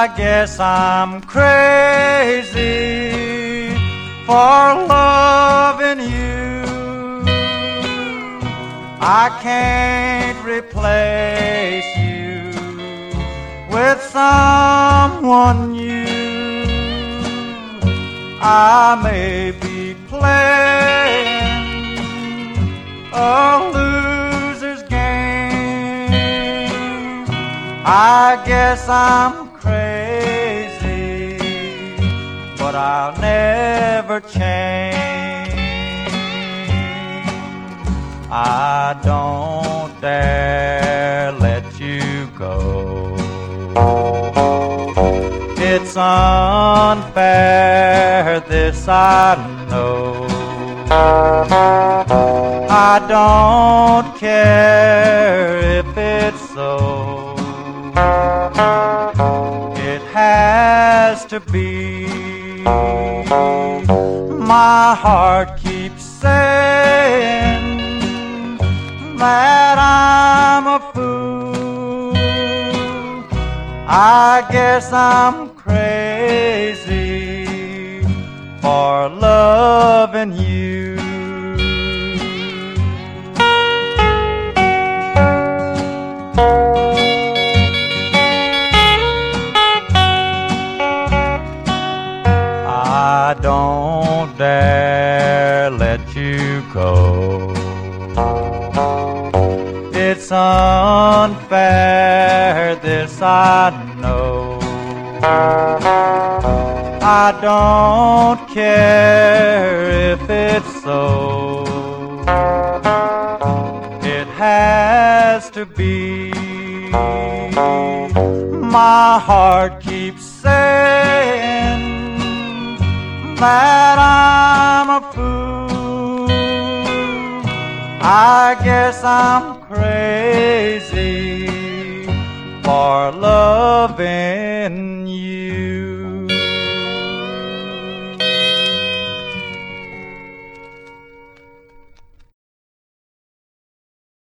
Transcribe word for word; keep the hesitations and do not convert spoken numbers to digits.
guess I'm crazy for loving you. I can't replace you with someone new. I may be playing a loser's game. I guess I'm crazy, but I'll never change. I don't dare let you go. It's unfair, this I know. I don't care if it's so. It has to be. My heart keeps saying that I'm a fool. I guess I'm crazy for loving you. I don't dare let you go. It's unfair, this I know. I don't care if it's so. It has to be. My heart keeps saying that I'm a fool. I guess I'm crazy for loving you.